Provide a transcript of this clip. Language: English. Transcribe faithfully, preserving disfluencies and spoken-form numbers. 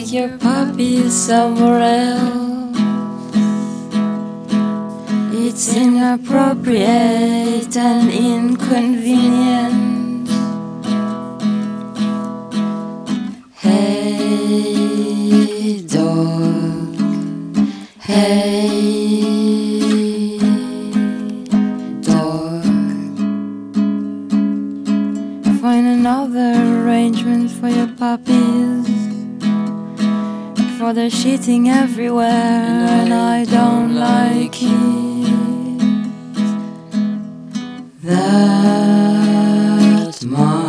take your puppy somewhere else. It's inappropriate and inconvenient. Hey dog, hey dog, find another arrangement for your puppies, for they're shitting everywhere and I don't like it that much.